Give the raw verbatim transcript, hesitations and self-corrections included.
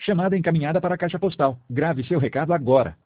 Chamada encaminhada para a caixa postal. Grave seu recado agora.